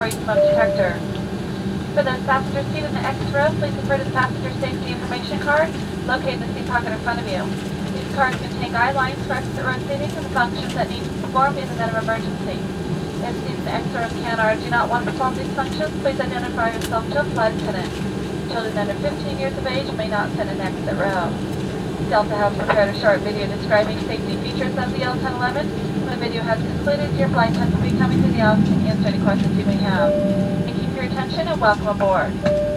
smoke detector. For those passengers seated in the X row, please refer to the passenger safety information card located in the seat pocket in front of you. These cards contain guidelines for exit row seating and the functions that need to be performed in the event of emergency. If seats in the X row can or do not want to perform these functions, please identify yourself to a flight attendant. Children under 15 years of age may not sit in exit row. Delta has prepared a short video describing safety features of the L1011. When the video has concluded, your flight attendant will be coming to the office to answer any questions you may have. Thank you for your attention and welcome aboard.